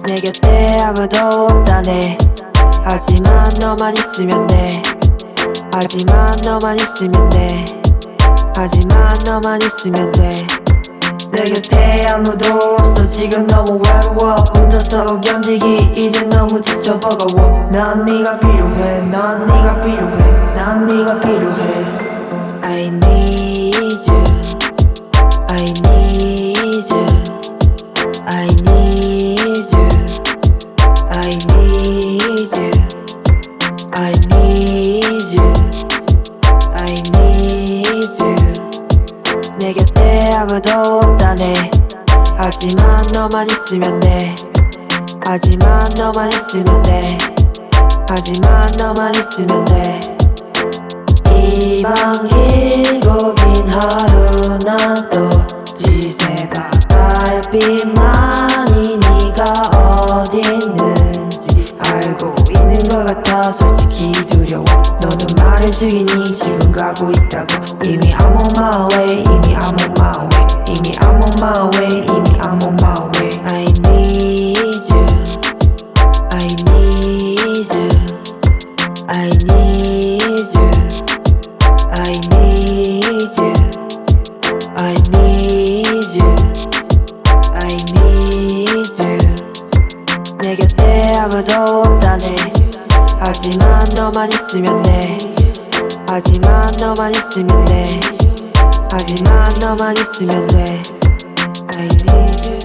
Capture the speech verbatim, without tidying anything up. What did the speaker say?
내 곁에 아무도 없다네. 하지만 너만 있으면 돼. 하지만 너만 있으면 돼. 하지만 너만 있으면 돼. 내 곁에 아무도 없어. 지금 너무 외로워. 혼자서 견디기 이제 너무 지쳐 버거워. 난 네가 필요해. 난 네가 필요해. 난 네가 필요해. I need you. I need you. I need you. I need you. I need you. I need you. 내 곁에 아무도 없다네. 하지만 너만 있으면 돼. 하지만 너만 있으면 돼. 하지만 너만 있으면 돼. 이번 길고 긴 하루 난 또 지새가 달빛만이 네가 어디 있는지 알고 있는 것 같아. 솔직히 두려워. 너는 말해주기니 지금 가고 있다고. 이미 I'm on my way. 이미 I'm on my way. 이미 I'm on my way. 이미 I'm on my way. I need you. I need you. I need you. I need you. I need you. I need you. 내 곁에 아무도 없다네. 하지만 너만 있으면 돼. 하지만 너만 있으면 돼. 하지만 너만 있으면 돼. I need you.